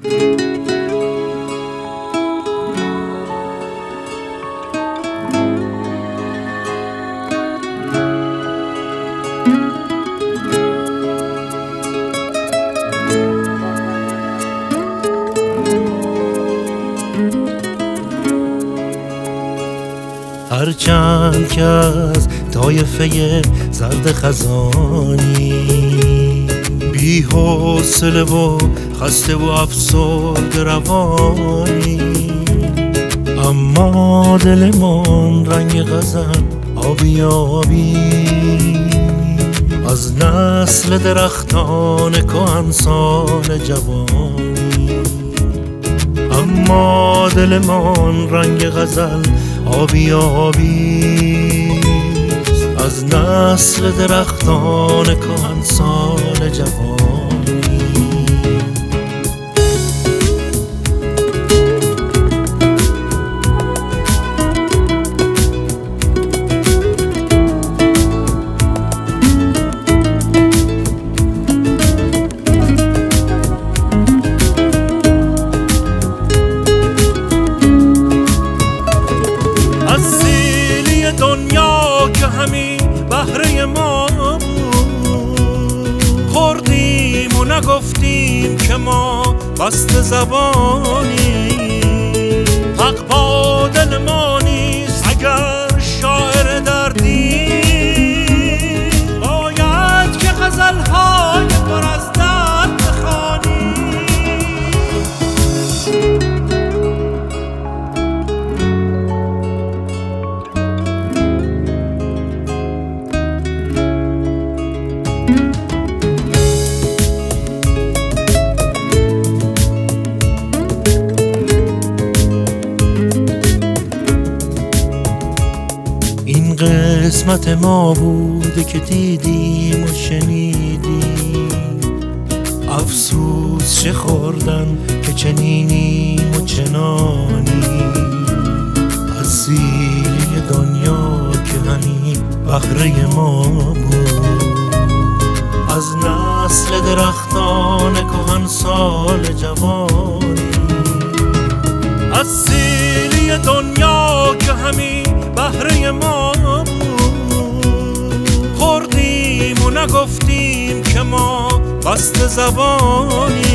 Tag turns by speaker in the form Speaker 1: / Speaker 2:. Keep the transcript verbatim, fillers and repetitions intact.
Speaker 1: هرچند که از طایفه زرد خزانی، بی حوصله و خسته و افسرده روانی، اما دلمان رنگ غزل آبی آبی از نسل درختان کهنسال جوانی. اما دلمان رنگ غزل آبی آبی از نسل درختان کهنسال جوانی. دنیا که همین بهره ما بود، خوردیم و نگفتیم که ما بسته زبانی. حق با دل ما نیست اگر شاعر دردی، باید که غزل‌های پر از درد بخوانی. این قسمت ما بوده که دیدیم و شنیدیم، افسوس چه خوردن که چنینیم و چنانی. از سیلی دنیا که همین بهره ما بود، از نسل درختان کهنسال جوانی. از سیلی دنیا که همین بهره ما بود، خوردیم و نگفتیم که ما بسته زبانی.